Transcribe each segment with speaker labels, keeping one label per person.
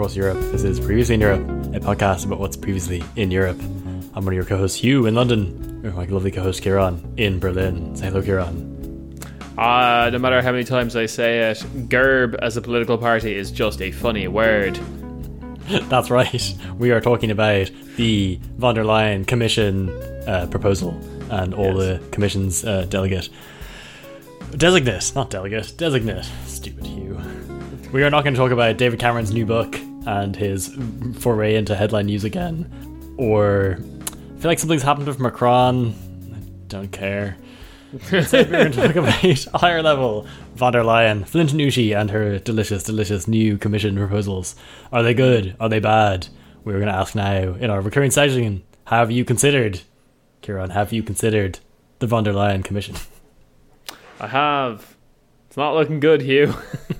Speaker 1: across Europe. This is Previously in Europe, a podcast about what's previously in Europe. I'm one of your co-hosts, Hugh, in London, with my lovely co-host, Kieran, in Berlin. Say hello, Kieran.
Speaker 2: No matter how many times I say it, GERB as a political party is just a funny word.
Speaker 1: That's right. We are talking about the von der Leyen Commission proposal and all the Commission's designate. Stupid Hugh. We are not going to talk about David Cameron's new book and his foray into headline news again. Or I feel like something's happened with Macron. I don't care. Instead, we're going to talk about a higher level von der Leyen, Flint Nushi, and her delicious new commission proposals. Are they good? Are they bad? We're going to ask now in our recurring section. Have you considered, Kieran, the von der Leyen Commission?
Speaker 2: I have. It's not looking good, Hugh.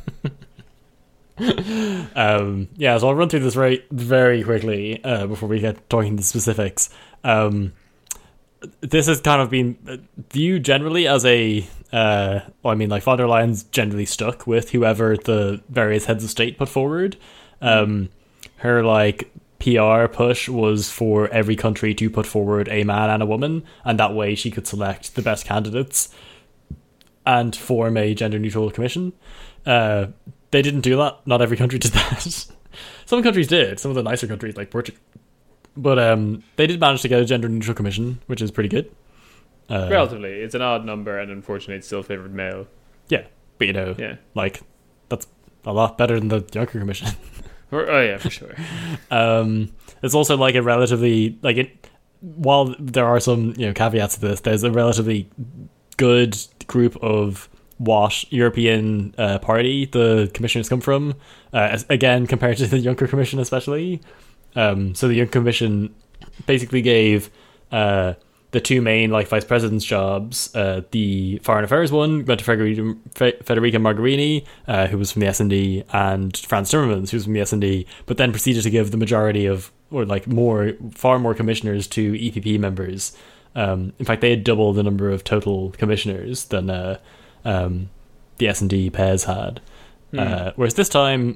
Speaker 1: So I'll run through this very quickly before we get talking the specifics. This has kind of been viewed generally as a von der Leyen's generally stuck with whoever the various heads of state put forward. Her PR push was for every country to put forward a man and a woman, and that way she could select the best candidates and form a gender neutral commission. They didn't do that. Not every country did that. Some countries did. Some of the nicer countries like Portugal. But they did manage to get a gender neutral commission, which is pretty good.
Speaker 2: Relatively. It's an odd number, and unfortunately it still favoured male.
Speaker 1: Yeah, but that's a lot better than the Juncker Commission.
Speaker 2: For sure.
Speaker 1: It's also a relatively while there are some caveats to this, there's a relatively good group of what European party the commissioners come from, again compared to the Juncker Commission especially. So the Juncker Commission basically gave the two main vice president's jobs. The foreign affairs one went to Federica Mogherini, who was from the S&D, and Franz Timmermans, who was from the S&D, but then proceeded to give the majority of, far more commissioners to EPP members. In fact, they had double the number of total commissioners than the S&D PES had. Whereas this time,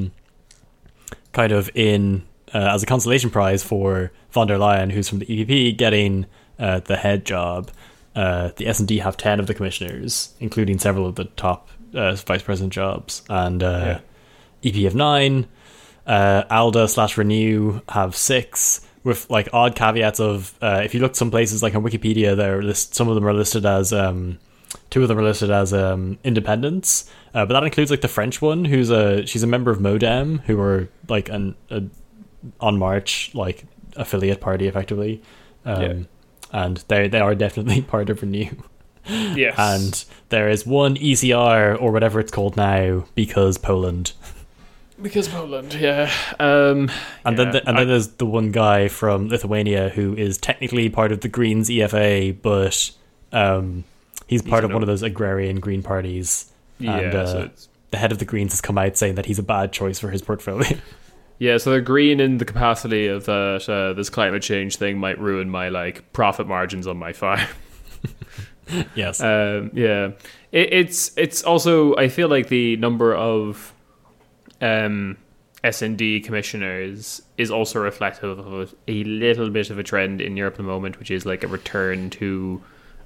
Speaker 1: as a consolation prize for von der Leyen, who's from the EPP, getting the head job, the S&D have 10 of the commissioners, including several of the top vice president jobs, and EP have 9. ALDE/Renew have 6, with odd caveats of if you look some places on Wikipedia, some of them are listed as 2 of them are listed as independents, but that includes the French one, she's a member of MoDem, who are an On March affiliate party effectively, and they are definitely part of Renew.
Speaker 2: Yes,
Speaker 1: and there is one ECR or whatever it's called now because Poland.
Speaker 2: Yeah. Then
Speaker 1: there's the one guy from Lithuania who is technically part of the Greens EFA, but he's part of one of those agrarian green parties. And the head of the Greens has come out saying that he's a bad choice for his portfolio.
Speaker 2: Yeah, so they're green in the capacity of that this climate change thing might ruin my profit margins on my farm.
Speaker 1: Yes.
Speaker 2: It's also, I feel like the number of S&D commissioners is also reflective of a little bit of a trend in Europe at the moment, which is a return to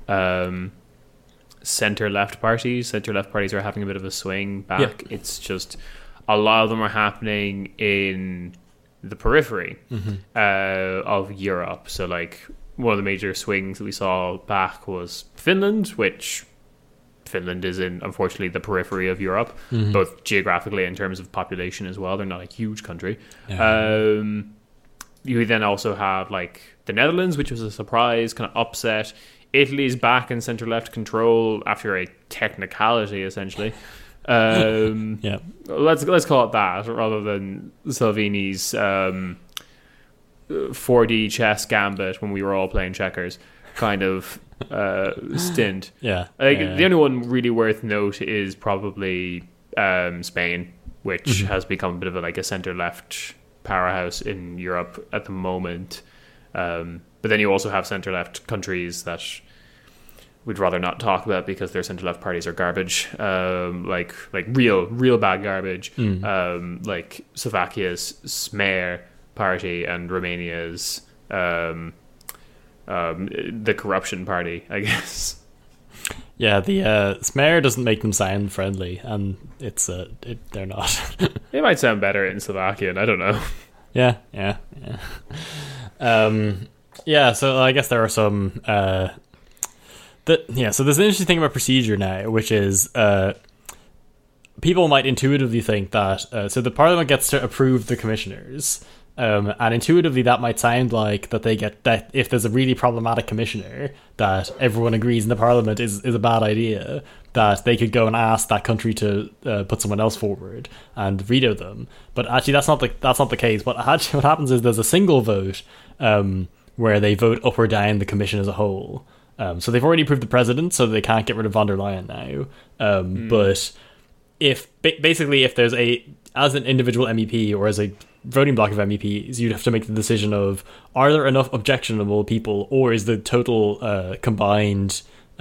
Speaker 2: centre-left parties. Centre-left parties are having a bit of a swing back. Yeah. It's just a lot of them are happening in the periphery of Europe. So one of the major swings that we saw back was Finland, which Finland is in, unfortunately, the periphery of Europe, both geographically and in terms of population as well. They're not a huge country. Yeah. You then also have the Netherlands, which was a surprise kind of upset. Italy's back in centre-left control after a technicality, essentially. Let's call it that rather than Salvini's 4D chess gambit when we were all playing checkers kind of stint.
Speaker 1: The
Speaker 2: only one really worth note is probably Spain, which has become a bit of a centre-left powerhouse in Europe at the moment. But then you also have centre-left countries that we'd rather not talk about because their centre left parties are garbage, like real bad garbage, like Slovakia's Smer party and Romania's the corruption party, I guess.
Speaker 1: Yeah, the Smer doesn't make them sound friendly, and they're not.
Speaker 2: It might sound better in Slovakian, I don't know.
Speaker 1: Yeah. So I guess there are some. So there's an interesting thing about procedure now, which is people might intuitively think that so the Parliament gets to approve the commissioners. And intuitively that might sound like that they get that if there's a really problematic commissioner that everyone agrees in the Parliament is a bad idea, that they could go and ask that country to put someone else forward and veto them. But actually that's not the case. What happens is there's a single vote where they vote up or down the commission as a whole. So they've already approved the president, so they can't get rid of von der Leyen now. But if there's as an individual MEP or as a voting block of MEPs, you'd have to make the decision of, are there enough objectionable people, or is the total combined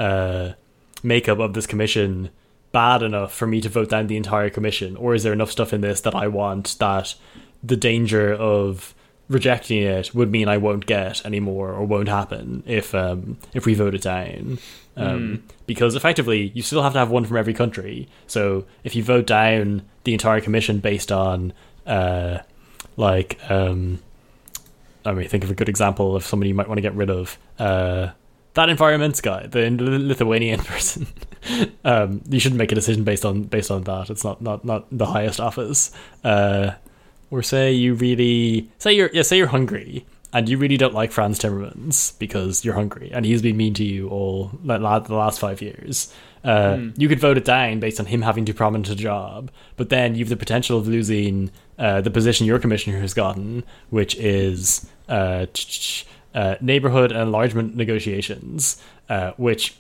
Speaker 1: makeup of this commission bad enough for me to vote down the entire commission, or is there enough stuff in this that I want that the danger of rejecting it would mean I won't get anymore or won't happen if we vote it down. Because effectively you still have to have one from every country. So if you vote down the entire commission based on think of a good example of somebody you might want to get rid of. That environments guy, the Lithuanian person. You shouldn't make a decision based on that. It's not the highest office. Or say you're hungry and you really don't like Franz Timmermans because you're hungry and he's been mean to you all the last 5 years. You could vote it down based on him having too prominent a job, but then you have the potential of losing the position your commissioner has gotten, which is neighborhood and enlargement negotiations, which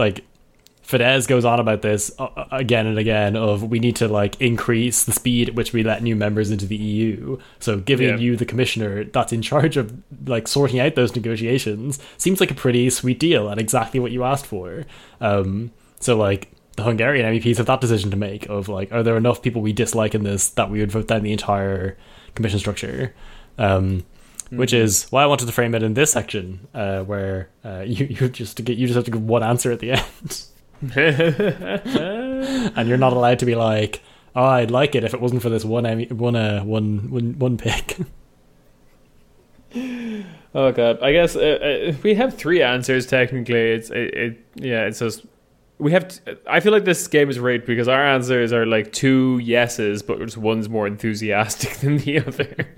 Speaker 1: Fidesz goes on about this again and again of we need to increase the speed at which we let new members into the EU. So giving you the commissioner that's in charge of sorting out those negotiations seems like a pretty sweet deal and exactly what you asked for. So the Hungarian MEPs have that decision to make of are there enough people we dislike in this that we would vote down the entire commission structure. Which is why I wanted to frame it in this section where you just have to give one answer at the end. And you're not allowed to be like, oh, I'd like it if it wasn't for this one pick.
Speaker 2: Oh god, I guess we have three answers technically. It's just we have. I feel like this game is rigged because our answers are two yeses, but just one's more enthusiastic than the other.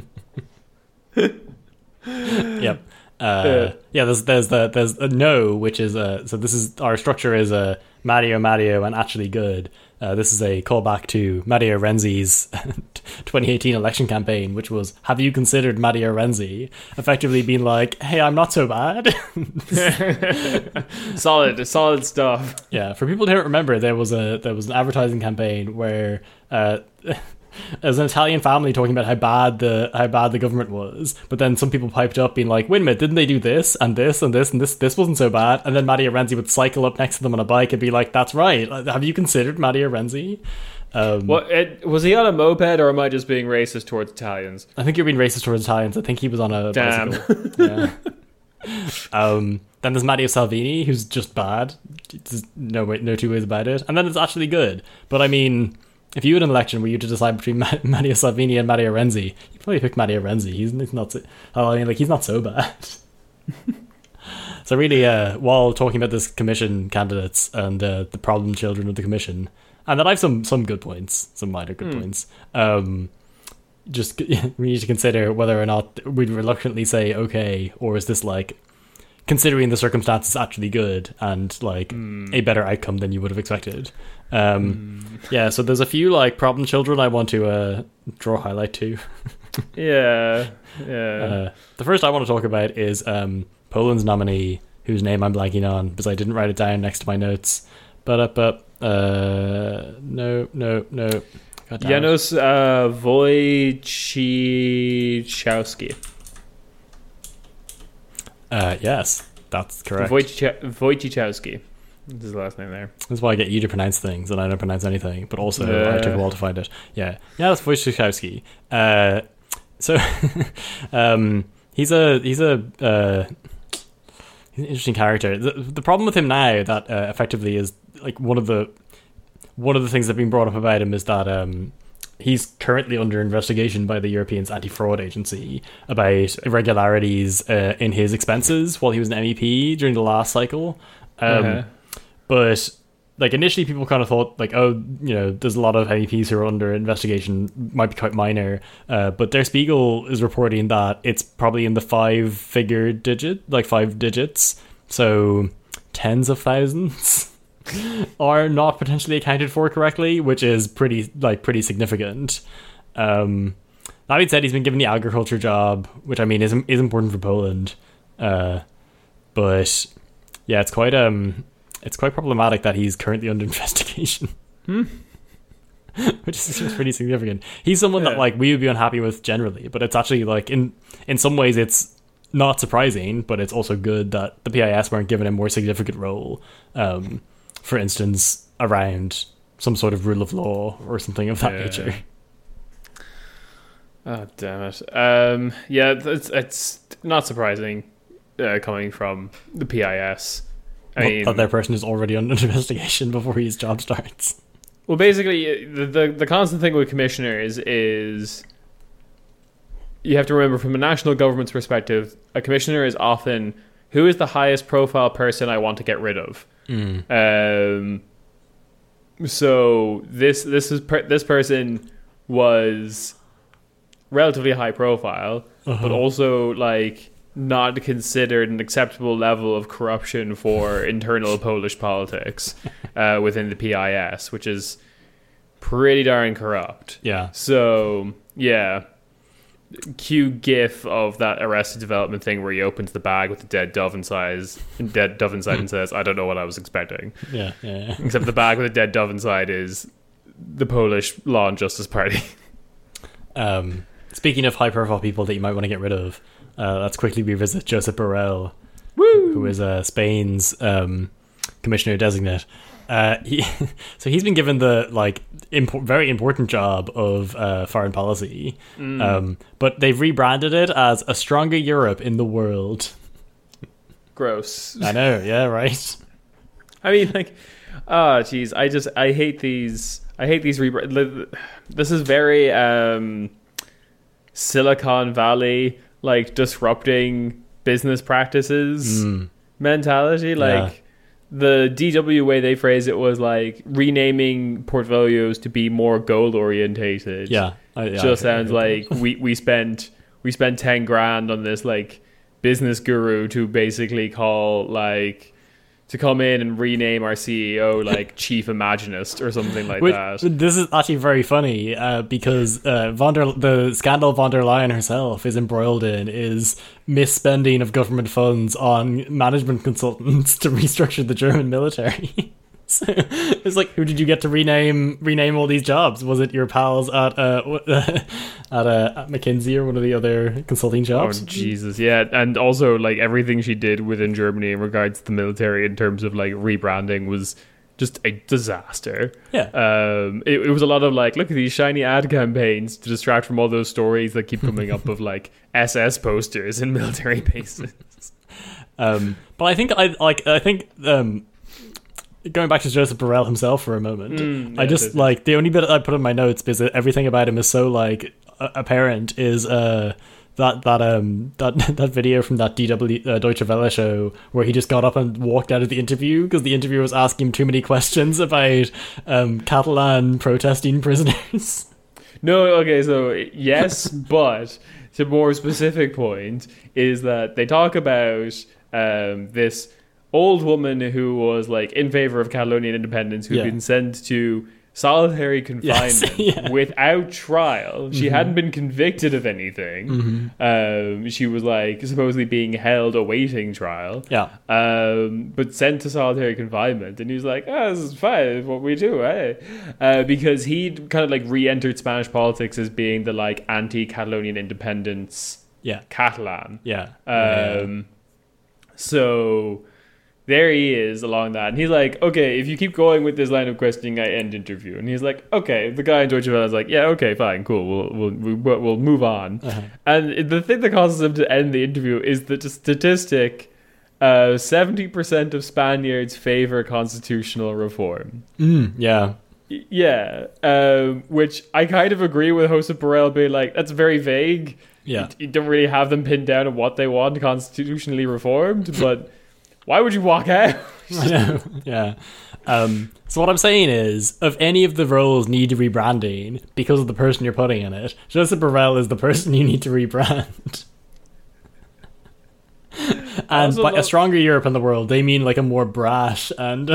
Speaker 1: Yep. There's a no, which is so this is our structure is Matteo and actually good. This is a callback to Matteo Renzi's 2018 election campaign, which was, have you considered Matteo Renzi? Effectively being like, hey, I'm not so bad.
Speaker 2: solid stuff.
Speaker 1: Yeah, for people who don't remember, there was an advertising campaign where as an Italian family talking about how bad the government was, but then some people piped up being like, wait a minute, didn't they do this and this and this and this wasn't so bad? And then Matteo Renzi would cycle up next to them on a bike and be like, that's right, have you considered Matteo Renzi?
Speaker 2: Was he on a moped, or am I just being racist towards Italians?
Speaker 1: I think you're being racist towards Italians. I think he was on a bicycle. Yeah. Then there's Matteo Salvini, who's just bad. There's no two ways about it. And then it's actually good. But I mean, if you had an election where you had to decide between Matteo Salvini and Matteo Renzi, you'd probably pick Matteo Renzi. He's not so bad. So really, while talking about this commission candidates and the problem children of the commission, and then I have some good points, some minor good points. Just we need to consider whether or not we'd reluctantly say okay, or is this considering the circumstances actually good and a better outcome than you would have expected. Yeah, so there's a few problem children I want to draw a highlight to. The first I want to talk about is Poland's nominee, whose name I'm blanking on because I didn't write it down next to my notes. No.
Speaker 2: Janusz Wojciechowski.
Speaker 1: Yes. That's correct.
Speaker 2: Wojciechowski. This is the last name there.
Speaker 1: That's why I get you to pronounce things and I don't pronounce anything, but also I took a while to find it. Yeah, that's Wojciechowski. So he's an interesting character. The problem with him now that effectively is like one of the things that have been brought up about him is that he's currently under investigation by the European Anti-Fraud Agency about irregularities in his expenses while he was an MEP during the last cycle. But like initially people kind of thought like, oh, there's a lot of MEPs who are under investigation, might be quite minor. But Der Spiegel is reporting that it's probably in the 5 digits. So tens of thousands are not potentially accounted for correctly, which is pretty significant. That being said, he's been given the agriculture job, which I mean is important for Poland. But yeah, it's quite problematic that he's currently under investigation. Which is just pretty significant. He's someone that like we would be unhappy with generally, but it's actually like in some ways it's not surprising, but it's also good that the PIS weren't given a more significant role. For instance, around some sort of rule of law or something of that nature.
Speaker 2: Oh damn it! It's not surprising coming from the PIS. I mean,
Speaker 1: that their person is already under investigation before his job starts.
Speaker 2: Well, basically, the constant thing with commissioners is you have to remember from a national government's perspective, a commissioner is often who is the highest profile person I want to get rid of. So this person was relatively high profile, but also like not considered an acceptable level of corruption for internal Polish politics within the PIS, which is pretty darn corrupt.
Speaker 1: Yeah.
Speaker 2: So yeah, cue gif of that Arrested Development thing where he opens the bag with the dead dove inside and says, "I don't know what I was expecting."
Speaker 1: Yeah.
Speaker 2: Except the bag with the dead dove inside is the Polish Law and Justice Party.
Speaker 1: Speaking of high-profile people that you might want to get rid of, let's quickly revisit Josep Borrell, who is Spain's commissioner designate. He's been given the very important job of foreign policy, but they've rebranded it as a stronger Europe in the world.
Speaker 2: Gross.
Speaker 1: I know, yeah, right.
Speaker 2: I mean, I hate these. This is very Silicon Valley, like disrupting business practices mentality. Like the DW way they phrase it was like renaming portfolios to be more goal orientated. Just sounds like we spent 10 grand on this like business guru to basically to come in and rename our CEO like chief imaginist or something like that.
Speaker 1: This is actually very funny because the scandal von der Leyen herself is embroiled in is misspending of government funds on management consultants to restructure the German military. So it's like, who did you get to rename all these jobs? Was it your pals at McKinsey or one of the other consulting jobs?
Speaker 2: Oh Jesus, yeah. And also like everything she did within Germany in regards to the military in terms of like rebranding was just a disaster. It was a lot of like, look at these shiny ad campaigns to distract from all those stories that keep coming up of like SS posters in military bases.
Speaker 1: But I think going back to Josep Borrell himself for a moment, the only bit I put in my notes, because everything about him is so like apparent, is that video from that DW Deutsche Welle show where he just got up and walked out of the interview because the interviewer was asking him too many questions about Catalan protesting prisoners.
Speaker 2: No, okay, so yes, but the more specific point is that they talk about this old woman who was like in favor of Catalonian independence, who'd been sent to solitary confinement without trial. She hadn't been convicted of anything. She was like supposedly being held awaiting trial. But sent to solitary confinement, and he was like, "Oh, this is fine. It's what we do, eh?" Because he'd kind of like re-entered Spanish politics as being the like anti-Catalonian independence Catalan. So there he is along that. And he's like, okay, if you keep going with this line of questioning, I end interview. And he's like, okay. The guy in Deutsche Welle is like, yeah, okay, fine, cool. We'll move on. Uh-huh. And the thing that causes him to end the interview is the statistic, 70% of Spaniards favor constitutional reform.
Speaker 1: Yeah.
Speaker 2: Yeah. Which I kind of agree with Josep Borrell being like, that's very vague.
Speaker 1: Yeah.
Speaker 2: You don't really have them pinned down on what they want constitutionally reformed, but why would you walk out?
Speaker 1: Yeah. So what I'm saying is, if any of the roles need rebranding because of the person you're putting in it, Josep Borrell is the person you need to rebrand. And by a stronger Europe in the world, they mean like a more brash and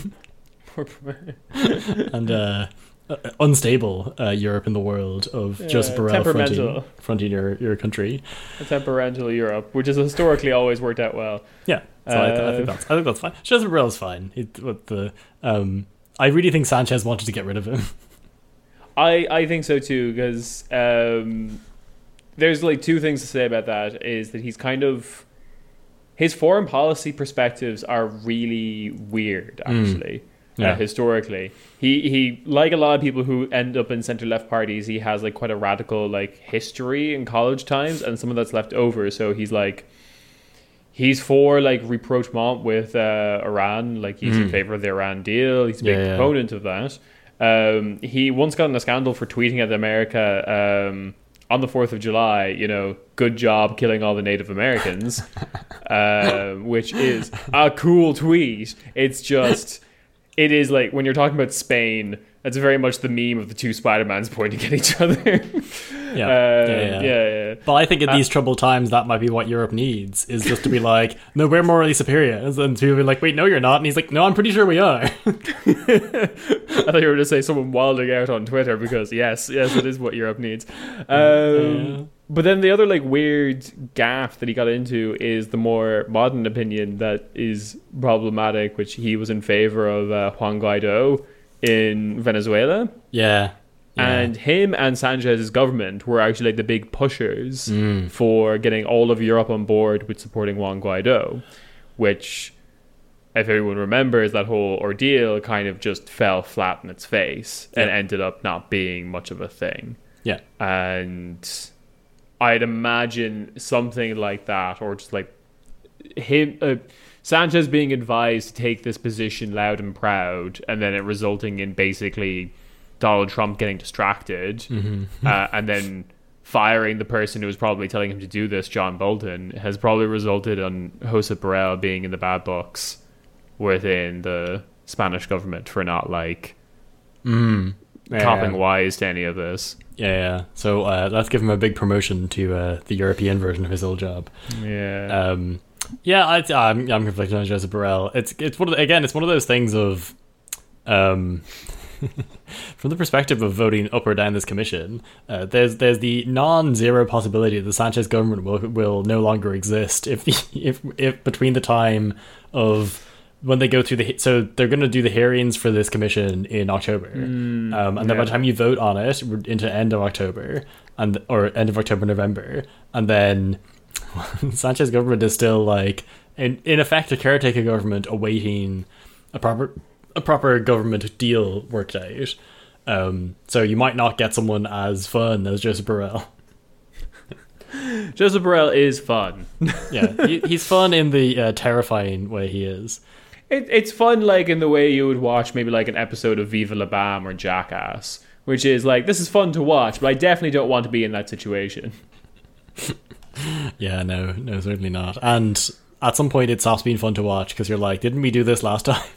Speaker 1: unstable Europe in the world of Josep Borrell fronting your country.
Speaker 2: A temperamental Europe, which has historically always worked out well.
Speaker 1: Yeah, so I think that's fine. Josep Borrell's fine. I really think Sanchez wanted to get rid of him.
Speaker 2: I think so too, because there's like two things to say about that. Is that he's kind of, his foreign policy perspectives are really weird, actually. Historically, he like a lot of people who end up in center left parties, he has like quite a radical like history in college times, and some of that's left over. So he's for like rapprochement with Iran, like he's in favor of the Iran deal. He's a big proponent of that. He once got in a scandal for tweeting at America on the 4th of July, good job killing all the Native Americans, which is a cool tweet. It's just, it is like when you're talking about Spain, that's very much the meme of the two Spider-Mans pointing at each other. Yeah.
Speaker 1: But I think in these troubled times, that might be what Europe needs, is just to be like, no, we're morally superior. And then people be like, wait, no, you're not. And he's like, no, I'm pretty sure we are.
Speaker 2: I thought you were going to say someone wilding out on Twitter, because yes, it is what Europe needs. But then the other like weird gaffe that he got into is the more modern opinion that is problematic, which he was in favor of Juan Guaido in Venezuela.
Speaker 1: Yeah.
Speaker 2: And him and Sanchez's government were actually like the big pushers for getting all of Europe on board with supporting Juan Guaido, which, if everyone remembers, that whole ordeal kind of just fell flat in its face and ended up not being much of a thing.
Speaker 1: Yeah.
Speaker 2: And I'd imagine something like that, or just like him, Sanchez being advised to take this position loud and proud, and then it resulting in basically Donald Trump getting distracted, and then firing the person who was probably telling him to do this, John Bolton, has probably resulted in Josep Borrell being in the bad books within the Spanish government for not copping wise to any of this.
Speaker 1: Yeah. So let's give him a big promotion to the European version of his old job.
Speaker 2: Yeah.
Speaker 1: I'm conflicted on Josep Borrell. It's one of those things of, from the perspective of voting up or down this commission, there's the non-zero possibility that the Sanchez government will no longer exist if between the time of when they go through so they're going to do the hearings for this commission in October, and then by the time you vote on it into end of October or end of October, November, and then Sanchez government is still like in effect a caretaker government awaiting a proper government deal worked out. So you might not get someone as fun as Josep Borrell.
Speaker 2: Josep Borrell is fun.
Speaker 1: Yeah, he's fun in the terrifying way he is.
Speaker 2: It's fun like in the way you would watch maybe like an episode of Viva La Bam or Jackass, which is like, this is fun to watch, but I definitely don't want to be in that situation.
Speaker 1: Yeah, no, certainly not. And at some point it stops being fun to watch because you're like, didn't we do this last time?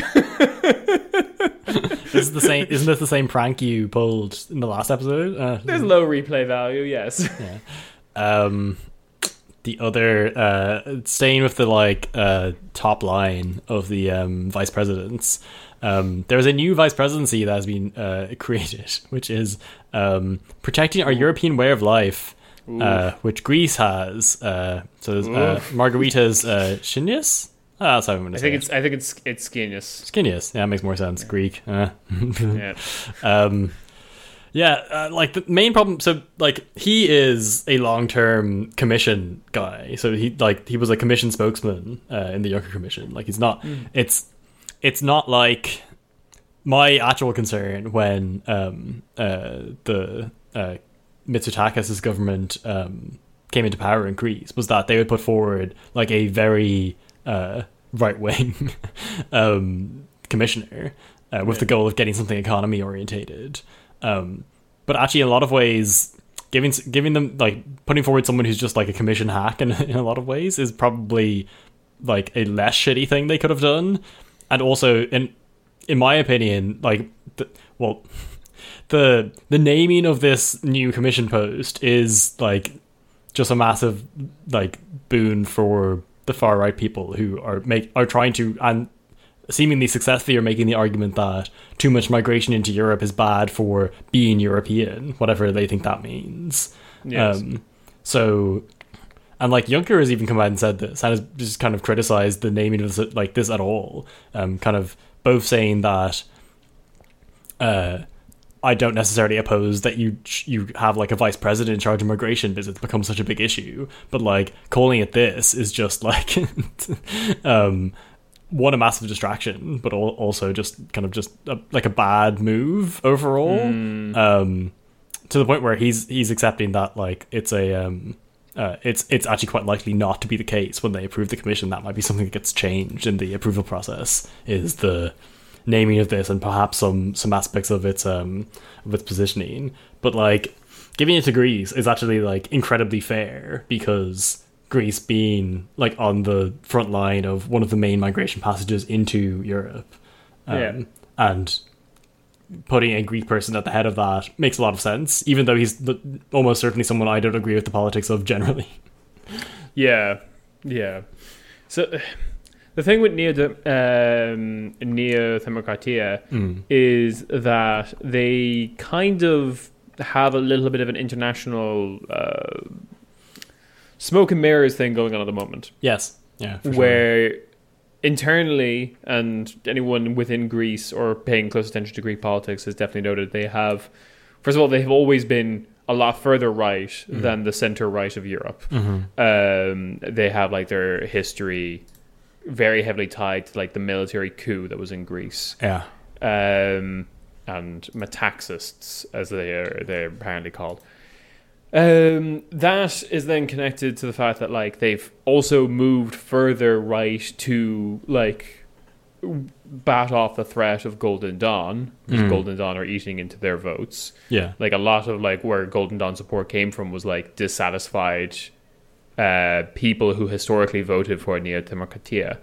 Speaker 1: Isn't this the same prank you pulled in the last episode?
Speaker 2: There's low replay value, yes.
Speaker 1: Yeah. The other, staying with the top line of the vice presidents, there's a new vice presidency that has been created, which is protecting our European way of life, which Greece has. So there's Margaritas Schinas. That's how I'm going to say it.
Speaker 2: I think it's Skinis.
Speaker 1: Skinis, yeah, it makes more sense. Greek.
Speaker 2: Yeah.
Speaker 1: Like the main problem. So like he is a long-term commission guy. So he was a commission spokesman in the Juncker Commission. Like he's not. It's not like my actual concern when the Mitsotakis' government came into power in Greece was that they would put forward like a very right-wing commissioner with the goal of getting something economy orientated. But actually, in a lot of ways, giving them like putting forward someone who's just like a commission hack in a lot of ways is probably like a less shitty thing they could have done. And also, in my opinion, like the naming of this new commission post is like just a massive like boon for the far right people who are trying to, and seemingly successfully, are making the argument that too much migration into Europe is bad for being European, whatever they think that means.
Speaker 2: Yes.
Speaker 1: And like Juncker has even come out and said this, and has just kind of criticized the naming of this, like this at all. Kind of both saying that I don't necessarily oppose that you have like a vice president in charge of migration because it's become such a big issue, but like calling it this is just like one, a massive distraction, but also just kind of just like a bad move overall. To the point where he's accepting that like it's it's actually quite likely not to be the case when they approve the commission. That might be something that gets changed in the approval process, is the naming of this and perhaps some aspects of its positioning. But like giving it to Greece is actually like incredibly fair, because Greece being like on the front line of one of the main migration passages into Europe, and putting a Greek person at the head of that makes a lot of sense, even though he's almost certainly someone I don't agree with the politics of generally.
Speaker 2: Yeah. So the thing with Neo Democratia is that they kind of have a little bit of an international smoke and mirrors thing going on at the moment.
Speaker 1: Yes. Yeah. For
Speaker 2: where internally, and anyone within Greece or paying close attention to Greek politics has definitely noted, they have, first of all, they have always been a lot further right than the center right of Europe. They have like their history very heavily tied to like the military coup that was in Greece.
Speaker 1: Yeah.
Speaker 2: And Metaxists, as they're apparently called. That is then connected to the fact that like they've also moved further right to like bat off the threat of Golden Dawn, because Golden Dawn are eating into their votes.
Speaker 1: Yeah.
Speaker 2: Like a lot of like where Golden Dawn support came from was like dissatisfied people who historically voted for Neo Democratia.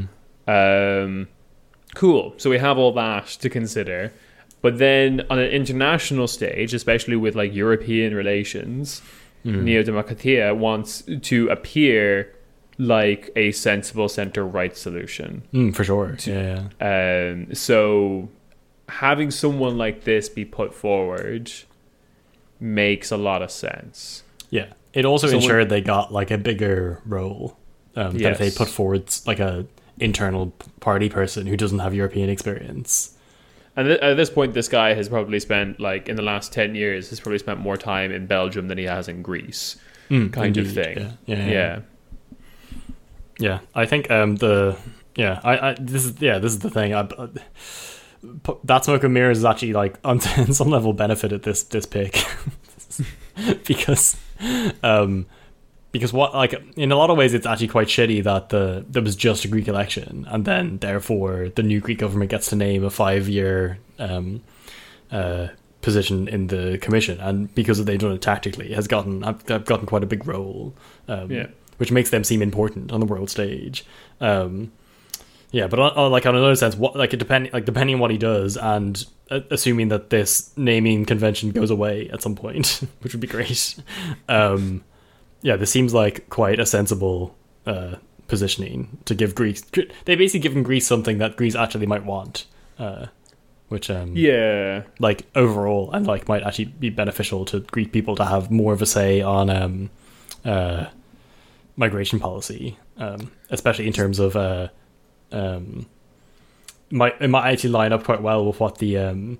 Speaker 2: Cool. So we have all that to consider. But then on an international stage, especially with like European relations, Neo Democratia wants to appear like a sensible center-right solution.
Speaker 1: For sure.
Speaker 2: So having someone like this be put forward makes a lot of sense.
Speaker 1: Yeah. It also ensured they got like a bigger role. That if they put forward like a internal party person who doesn't have European experience.
Speaker 2: And at this point, this guy has probably spent, like, in the last 10 years, has probably spent more time in Belgium than he has in Greece, kind of thing. Yeah.
Speaker 1: I think this is the thing. That smoke and mirrors is actually like on some level benefited this pick because what, like, in a lot of ways it's actually quite shitty that there was just a Greek election, and then therefore the new Greek government gets to name a 5-year position in the commission, and because they've done it tactically, have gotten quite a big role, which makes them seem important on the world stage. But on another sense, depending on what he does, and assuming that this naming convention goes away at some point, which would be great. This seems like quite a sensible positioning to give Greece. They basically given Greece something that Greece actually might want, which like overall, and like might actually be beneficial to Greek people to have more of a say on migration policy, especially in terms of it might actually line up quite well with what the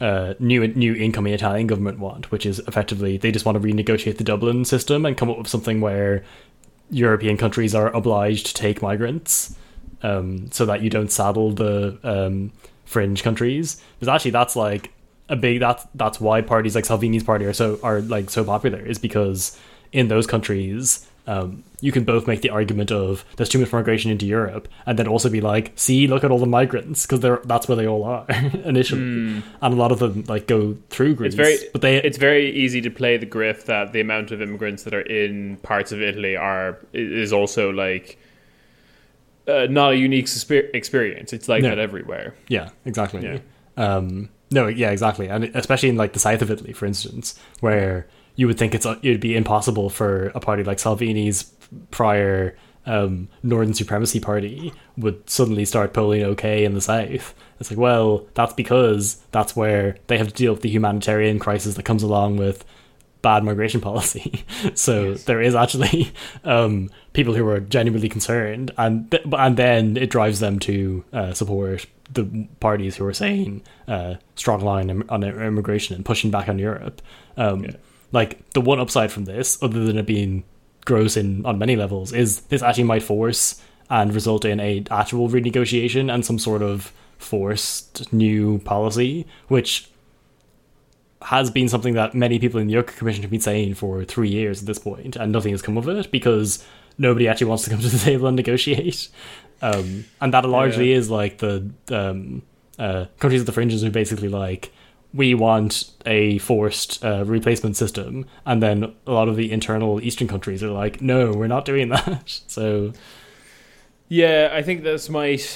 Speaker 1: new incoming Italian government want, which is effectively they just want to renegotiate the Dublin system and come up with something where European countries are obliged to take migrants, so that you don't saddle the fringe countries. Because actually, that's like that's why parties like Salvini's party are so popular, is because in those countries, you can both make the argument of there's too much migration into Europe, and then also be like, see, look at all the migrants, because that's where they all are initially, and a lot of them like go through Greece.
Speaker 2: It's very easy to play the grift that the amount of immigrants that are in parts of Italy is also like not a unique experience. It's like that everywhere.
Speaker 1: Yeah, exactly. Yeah. Exactly, and especially in like the south of Italy, for instance, where you would think it'd be impossible for a party like Salvini's prior Northern Supremacy Party would suddenly start polling okay in the south. It's like, well, that's because that's where they have to deal with the humanitarian crisis that comes along with bad migration policy. So yes. There is actually people who are genuinely concerned, and then it drives them to support the parties who are saying strong line on immigration and pushing back on Europe. Like, the one upside from this, other than it being gross on many levels, is this actually might force and result in a actual renegotiation and some sort of forced new policy, which has been something that many people in the Juncker Commission have been saying for 3 years at this point, and nothing has come of it because nobody actually wants to come to the table and negotiate. And that largely is like the countries at the fringes who basically like, we want a forced replacement system, and then a lot of the internal Eastern countries are like, no, we're not doing that. So
Speaker 2: yeah, I think this might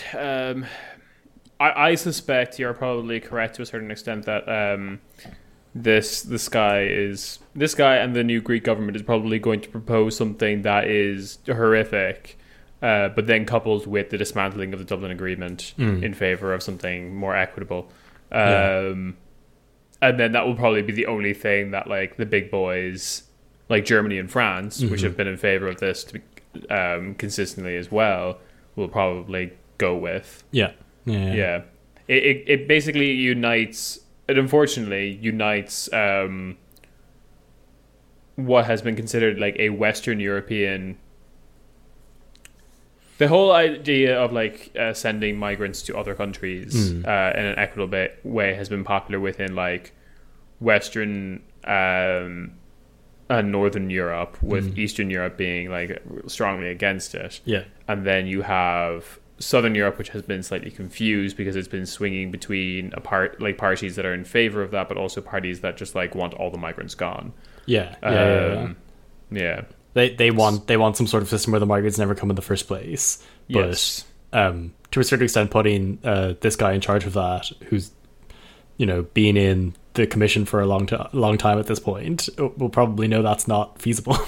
Speaker 2: I suspect you're probably correct to a certain extent that this guy and the new Greek government is probably going to propose something that is horrific, but then coupled with the dismantling of the Dublin Agreement in favour of something more equitable. And then that will probably be the only thing that like the big boys like Germany and France, which have been in favour of this consistently as well, will probably go with.
Speaker 1: Yeah.
Speaker 2: It basically unites. It unfortunately unites what has been considered like a Western European. The whole idea of like sending migrants to other countries in an equitable way has been popular within like Western and Northern Europe, with Eastern Europe being like strongly against it.
Speaker 1: Yeah,
Speaker 2: and then you have Southern Europe, which has been slightly confused because it's been swinging between parties that are in favor of that, but also parties that just like want all the migrants gone.
Speaker 1: Yeah. They want some sort of system where the migrants never come in the first place. But
Speaker 2: yes.
Speaker 1: To a certain extent, putting this guy in charge of that, who's been in the commission for a long time at this point, will probably know that's not feasible.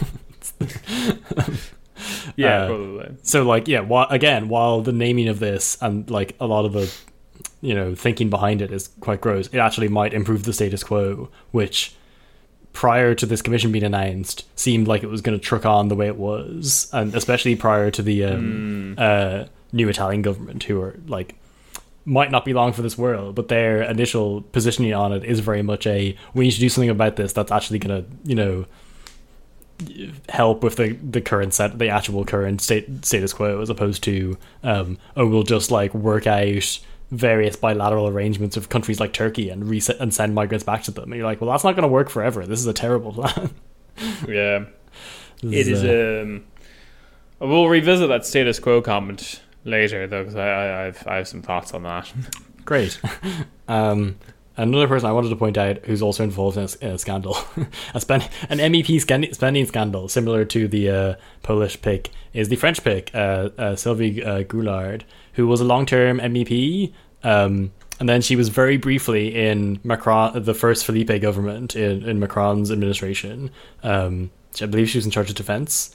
Speaker 2: Probably.
Speaker 1: So while the naming of this and like a lot of the thinking behind it is quite gross, it actually might improve the status quo, which prior to this commission being announced seemed like it was going to truck on the way it was, and especially prior to the new Italian government, who are like might not be long for this world, but their initial positioning on it is very much we need to do something about this that's actually going to help with the actual current status quo, as opposed to we'll just like work out various bilateral arrangements of countries like Turkey and reset and send migrants back to them. And you're like, well, that's not going to work forever. This is a terrible plan.
Speaker 2: Yeah, it is. We'll revisit that status quo comment later, though, because I have some thoughts on that.
Speaker 1: Great. Another person I wanted to point out who's also involved in a scandal, an MEP spending scandal similar to the Polish pick, is the French pick, Sylvie Goulard, who was a long-term MEP, and then she was very briefly in the first Philippe government in Macron's administration. I believe she was in charge of defense.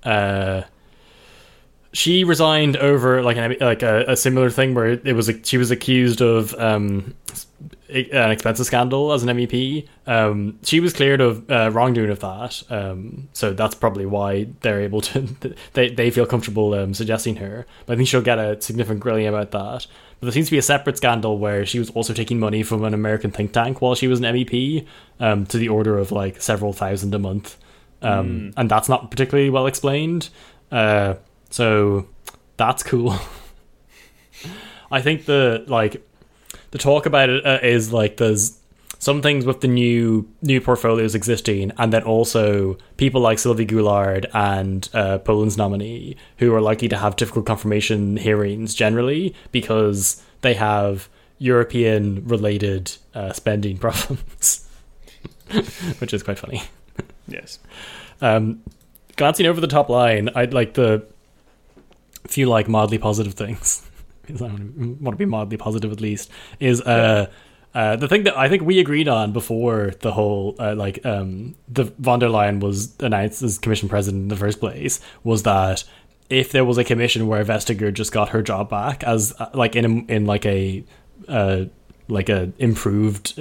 Speaker 1: She resigned over a similar thing where she was accused of an expenses scandal as an MEP. She was cleared of wrongdoing of that, so that's probably why they're able to they feel comfortable suggesting her. But I think she'll get a significant grilling about that. But there seems to be a separate scandal where she was also taking money from an American think tank while she was an MEP, to the order of like several thousand a month. And that's not particularly well explained. So that's cool. I think the talk about it is like there's some things with the new portfolios existing, and then also people like Sylvie Goulard and Poland's nominee, who are likely to have difficult confirmation hearings generally because they have European related spending problems, which is quite funny.
Speaker 2: Yes.
Speaker 1: Glancing over the top line, I'd like the few like mildly positive things, because I want to be mildly positive at least, is the thing that I think we agreed on before the whole the von der Leyen was announced as commission president in the first place was that if there was a commission where Vestager just got her job back as like in improved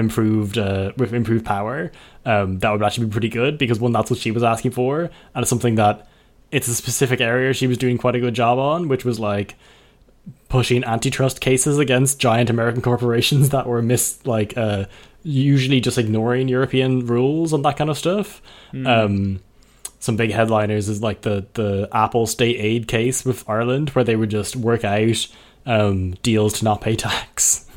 Speaker 1: power, that would actually be pretty good, because one, that's what she was asking for, and it's something that it's a specific area she was doing quite a good job on, which was like pushing antitrust cases against giant American corporations that were usually just ignoring European rules and that kind of stuff. Some big headliners is like the Apple state aid case with Ireland, where they would just work out deals to not pay tax.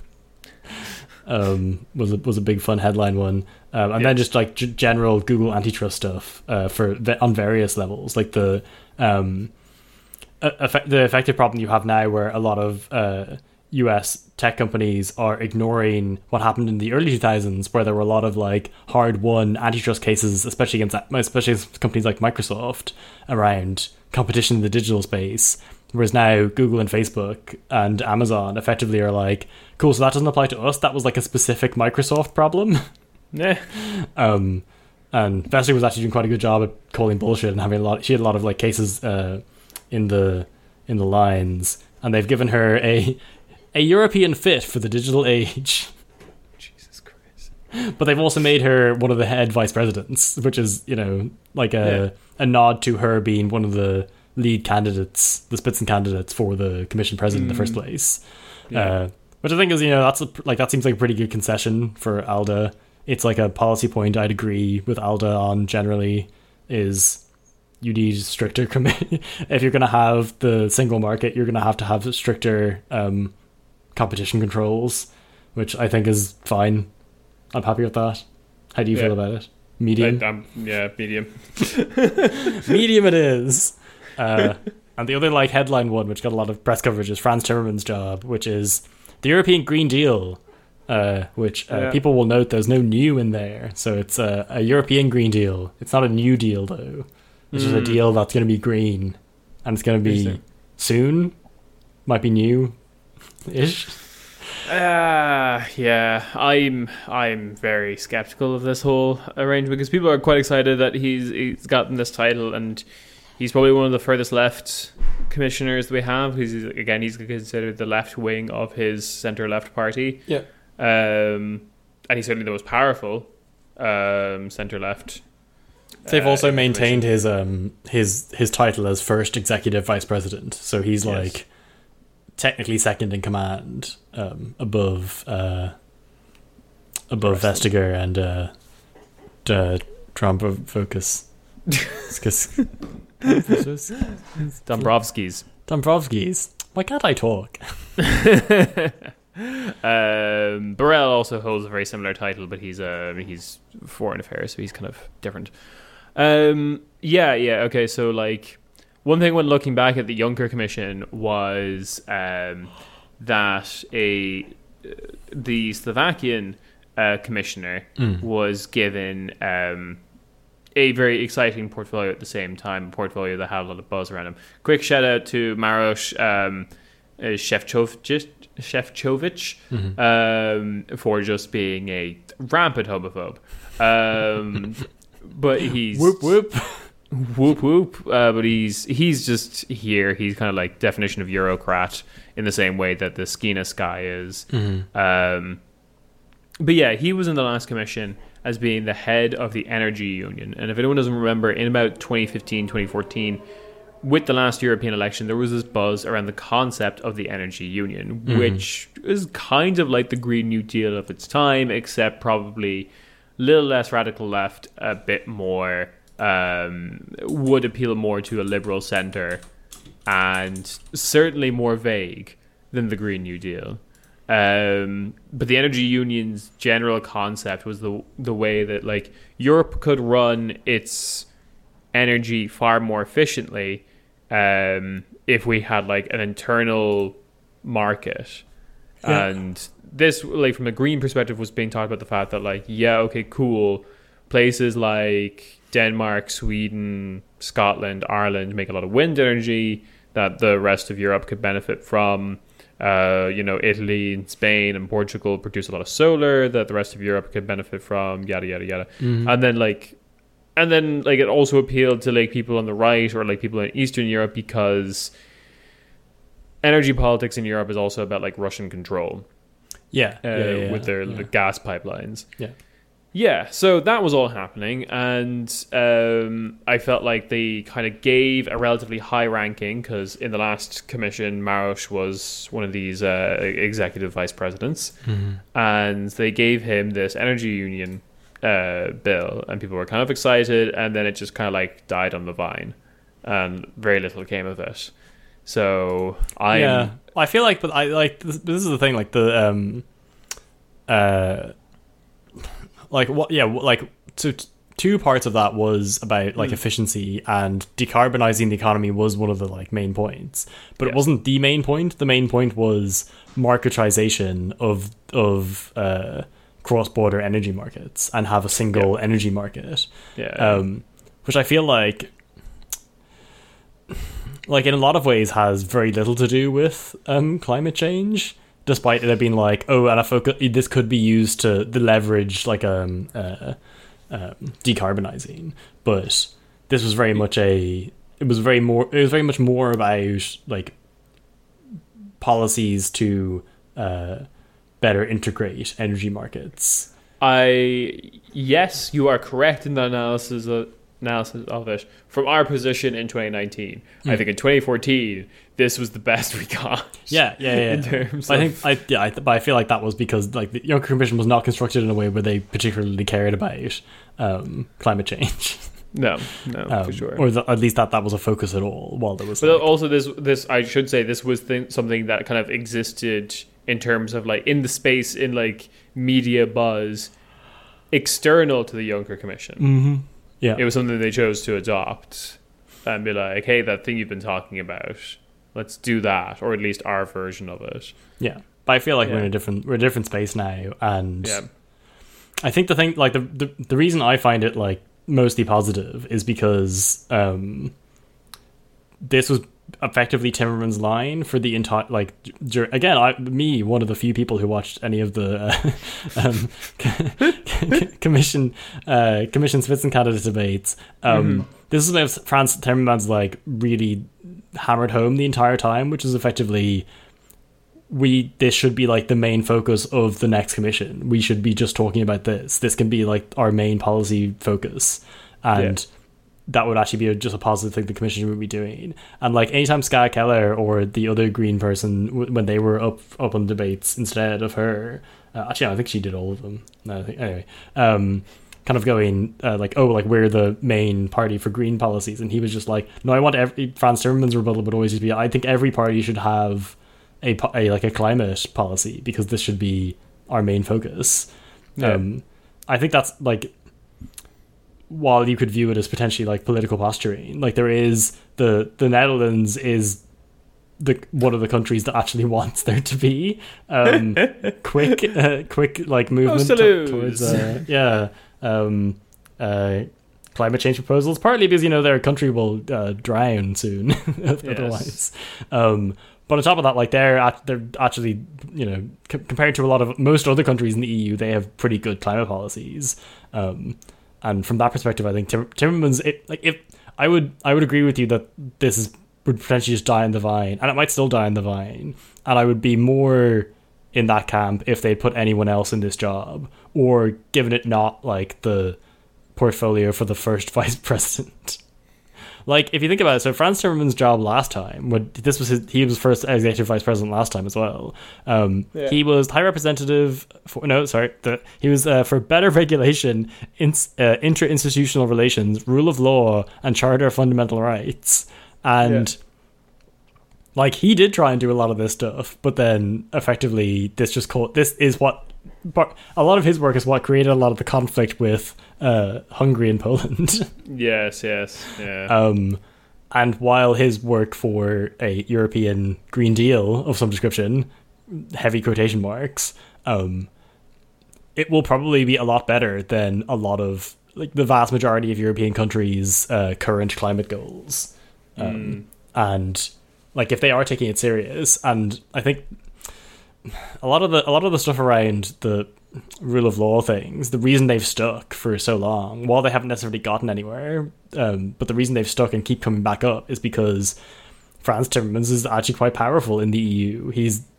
Speaker 1: Was a big fun headline one. And then just like general Google antitrust stuff on various levels, like the effective problem you have now where a lot of US tech companies are ignoring what happened in the early 2000s, where there were a lot of like hard-won antitrust cases, especially against companies like Microsoft, around competition in the digital space. Whereas now Google and Facebook and Amazon effectively are like, cool, so that doesn't apply to us. That was like a specific Microsoft problem.
Speaker 2: Yeah.
Speaker 1: And Vestager was actually doing quite a good job at calling bullshit and having she had a lot of like cases in the lines, and they've given her a European fit for the digital age.
Speaker 2: Jesus Christ.
Speaker 1: But they've also made her one of the head vice presidents, which is, like a nod to her being one of the lead candidates, the Spitzenkandidates for the commission president in the first place. Yeah. Which I think is, that seems like a pretty good concession for ALDE. It's like a policy point I'd agree with ALDE on generally, is you need stricter if you're going to have the single market, you're going to have stricter competition controls, which I think is fine. I'm happy with that. How do you feel about it? Medium?
Speaker 2: Medium.
Speaker 1: Medium it is. And the other like headline one, which got a lot of press coverage, is Franz Timmermans' job, which is the European Green Deal, which people will note there's no new in there. So it's a European Green Deal. It's not a new deal, though. It's just a deal that's going to be green, and it's going to be soon. Might be new-ish.
Speaker 2: Yeah, I'm very skeptical of this whole arrangement, because people are quite excited that he's gotten this title, and he's probably one of the furthest left commissioners that we have. He's considered the left wing of his centre-left party.
Speaker 1: Yeah.
Speaker 2: And he's certainly the most powerful centre-left.
Speaker 1: They've also maintained his title as first executive vice president, so he's like technically second in command, above Vestager and Dombrovskis. Dombrovskis. Why can't I talk?
Speaker 2: Borrell also holds a very similar title, but he's foreign affairs, so he's kind of different. Okay, so like one thing when looking back at the Juncker Commission was that the Slovakian commissioner was given a very exciting portfolio at the same time, a portfolio that had a lot of buzz around him. Quick shout out to Maroš Šefčovič for just being a rampant homophobe. But he's
Speaker 1: whoop whoop
Speaker 2: whoop whoop. But he's just here. He's kind of like definition of Eurocrat in the same way that the Skinas guy is. But yeah, he was in the last commission as being the head of the energy union. And if anyone doesn't remember, in about 2015, 2014, with the last European election, there was this buzz around the concept of the energy union, which is kind of like the Green New Deal of its time, except probably a little less radical left, a bit more, would appeal more to a liberal centre, and certainly more vague than the Green New Deal. But the energy union's general concept was the way that like Europe could run its energy far more efficiently if we had like an internal market. And this, like, from a green perspective, was being talked about the fact that like, yeah, okay, cool, places like Denmark, Sweden, Scotland, Ireland make a lot of wind energy that the rest of Europe could benefit from. Italy and Spain and Portugal produce a lot of solar that the rest of Europe could benefit from, yada yada yada. And then it also appealed to like people on the right or like people in Eastern Europe, because energy politics in Europe is also about like Russian control. With their the gas pipelines. So that was all happening, and I felt like they kind of gave a relatively high ranking, because in the last commission, Maros was one of these executive vice presidents, and they gave him this energy union bill, and people were kind of excited, and then it just kind of like died on the vine, and very little came of it. So I feel like,
Speaker 1: but I like this is the thing, like the so two parts of that was about like efficiency, and decarbonizing the economy was one of the like main points, but it wasn't the main point. The main point was marketization of cross-border energy markets, and have a single energy market, which I feel like in a lot of ways has very little to do with climate change, despite it being like, and this could be used to leverage like decarbonizing. But this was very much it was very much more about like policies to better integrate energy markets.
Speaker 2: Yes, you are correct in the analysis of it. From our position in 2019, I think in 2014 this was the best we got.
Speaker 1: In terms, but I feel like that was because like the Juncker Commission was not constructed in a way where they particularly cared about climate change.
Speaker 2: No, for sure.
Speaker 1: Or at least that was a focus at all. While there was,
Speaker 2: but also this I should say this was something that kind of existed in terms of like in the space in like media buzz external to the Juncker Commission. It was something they chose to adopt and be like, hey, that thing you've been talking about, let's do that, or at least our version of it.
Speaker 1: But I feel like we're in a different space now, and I think the thing, like the reason I find it like mostly positive is because this was effectively Timmermans' line for the entire, like, again, one of the few people who watched any of the commission Spitzenkandidat debates. This is what Franz Timmermans like really hammered home the entire time, which is effectively this should be like the main focus of the next commission. We should be just talking about this. This can be like our main policy focus, and that would actually be just a positive thing the commission would be doing. And like anytime Ska Keller or the other Green person, when they were up on debates instead of her, actually I think she did all of them. No, I think, anyway, kind of going we're the main party for green policies, and he was just like, no, I want Franz Timmermans' rebuttal would always be, I think every party should have a climate policy, because this should be our main focus. I think that's like, while you could view it as potentially like political posturing, like there is the Netherlands is one of the countries that actually wants there to be quick like movement towards climate change proposals, partly because their country will drown soon otherwise. But on top of that, like they're actually, compared to most other countries in the EU, they have pretty good climate policies. And from that perspective, I think Timmermans, I would agree with you that this would potentially just die on the vine, and it might still die on the vine. And I would be more in that camp if they'd put anyone else in this job, or given it not like the portfolio for the first vice president. Like, if you think about it, so Franz Timmermans' job last time, he was first executive vice president last time as well. He was high representative he was for better regulation, inter-institutional relations, rule of law, and charter of fundamental rights. And like, he did try and do a lot of this stuff, but then effectively a lot of his work is what created a lot of the conflict with Hungary and Poland.
Speaker 2: Yes, yeah.
Speaker 1: And while his work for a European Green Deal of some description, heavy quotation marks, it will probably be a lot better than a lot of, like, the vast majority of European countries' current climate goals. And like, if they are taking it serious, and I think a lot of the stuff around the rule of law things, the reason they've stuck for so long, while they haven't necessarily gotten anywhere, but the reason they've stuck and keep coming back up is because Franz Timmermans is actually quite powerful in the EU.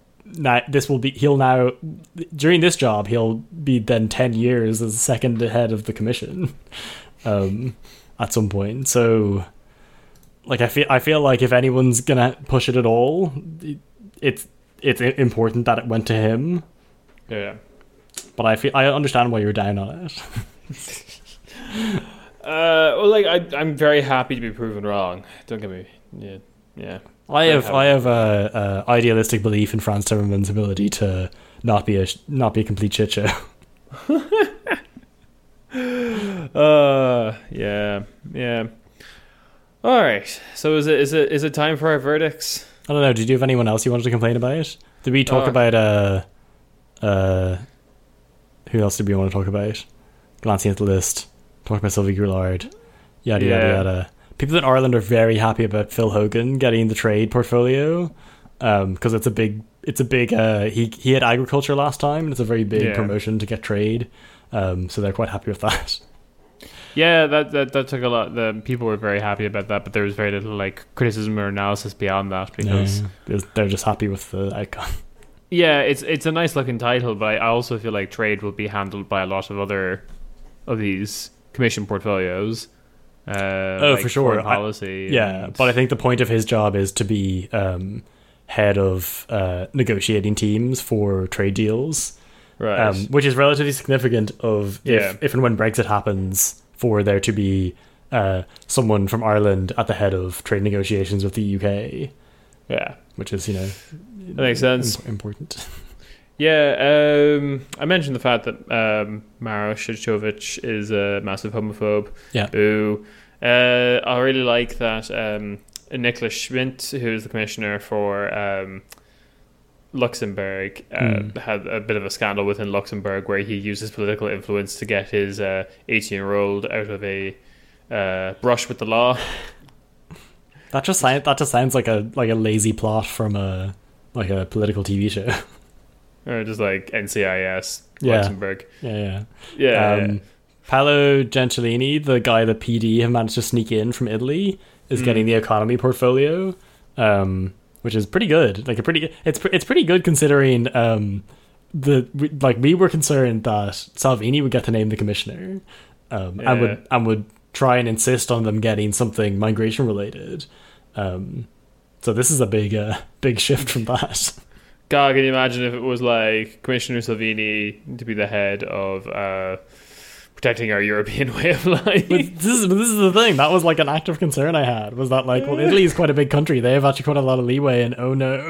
Speaker 1: During this job, he'll be then 10 years as second head of the commission at some point. So, like, I feel like if anyone's gonna push it at all, it's important that it went to him.
Speaker 2: Yeah.
Speaker 1: But I understand why you're down on it.
Speaker 2: Well, like, I'm very happy to be proven wrong. Don't get me. Yeah.
Speaker 1: I have a idealistic belief in Franz Timmermans' ability to not be a complete shit show.
Speaker 2: Yeah. All right. So is it time for our verdicts?
Speaker 1: I don't know. Did you have anyone else you wanted to complain about? Did we talk about who else did we want to talk about? Glancing at the list, talk about Sylvie Goulard, yada yada. People in Ireland are very happy about Phil Hogan getting the trade portfolio, because it's a big. He had agriculture last time, and it's a very big promotion to get trade. So they're quite happy with that.
Speaker 2: Yeah, that took a lot. The people were very happy about that, but there was very little, like, criticism or analysis beyond that, because
Speaker 1: they're just happy with the outcome.
Speaker 2: Yeah, it's a nice looking title, but I also feel like trade will be handled by a lot of other of these commission portfolios.
Speaker 1: Like, for sure,
Speaker 2: policy.
Speaker 1: But I think the point of his job is to be head of negotiating teams for trade deals,
Speaker 2: right?
Speaker 1: Which is relatively significant. If and when Brexit happens, for there to be someone from Ireland at the head of trade negotiations with the UK.
Speaker 2: Yeah,
Speaker 1: which is,
Speaker 2: that makes sense.
Speaker 1: Important.
Speaker 2: Yeah, I mentioned the fact that Maros Šefčovič is a massive homophobe.
Speaker 1: Yeah.
Speaker 2: Boo. I really like that Nicholas Schmidt, who is the commissioner for Luxembourg, had a bit of a scandal within Luxembourg where he used his political influence to get his 18-year-old out of a brush with the law.
Speaker 1: That just sounds like a lazy plot from a political TV show.
Speaker 2: Or just like NCIS Luxembourg.
Speaker 1: Yeah. Paolo Gentilini, the guy that PD have managed to sneak in from Italy, is getting the economy portfolio, which is pretty good. Like, it's pretty good considering we were concerned that Salvini would get to name the commissioner, and would try and insist on them getting something migration related. So this is a big shift from that.
Speaker 2: God, can you imagine if it was like Commissioner Salvini to be the head of protecting our European way of life?
Speaker 1: But this is the thing. That was like an active concern I had. Was that like, well, Italy is quite a big country. They have actually quite a lot of leeway, and oh no.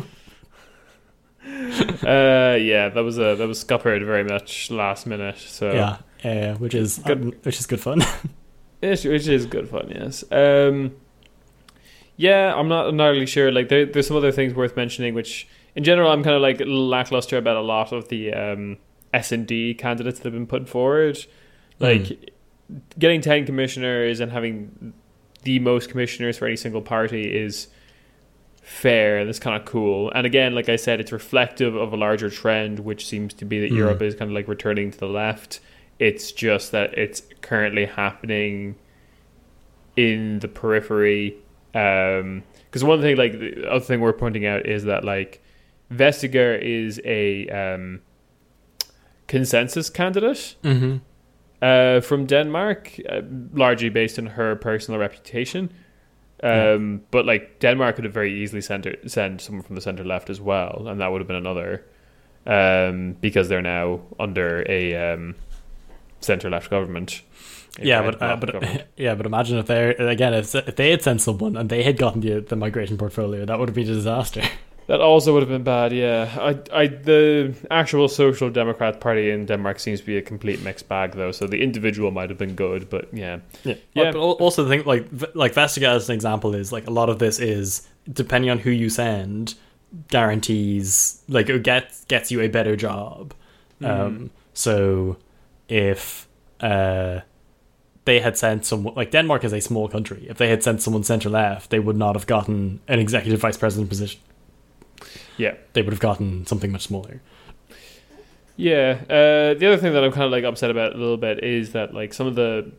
Speaker 2: That was scuppered very much last minute. So
Speaker 1: which is good fun.
Speaker 2: Which is good fun, yes. I'm not entirely sure. Like, there's some other things worth mentioning, which in general I'm kind of like lackluster about a lot of the S&D candidates that have been put forward. Like, getting 10 commissioners and having the most commissioners for any single party is fair, and it's kind of cool. And again, like I said, it's reflective of a larger trend, which seems to be that Europe is kind of like returning to the left. It's just that it's currently happening in the periphery. Because one thing, like, the other thing we're pointing out is that, like, Vestager is a consensus candidate from Denmark, largely based on her personal reputation. But like Denmark could have very easily send someone from the center left as well, and that would have been another, because they're now under a center left government.
Speaker 1: But imagine if if they had sent someone and they had gotten the migration portfolio, that would have been a disaster.
Speaker 2: That also would have been bad, yeah. The actual Social Democrat Party in Denmark seems to be a complete mixed bag, though. So the individual might have been good, but yeah.
Speaker 1: But also the thing, like Vestager as an example, is like a lot of this is depending on who you send, guarantees like it gets you a better job. So if they had sent someone, like Denmark is a small country, if they had sent someone center left, they would not have gotten an executive vice president position.
Speaker 2: Yeah,
Speaker 1: they would have gotten something much smaller.
Speaker 2: Yeah, the other thing that I'm kind of like upset about a little bit is that like some of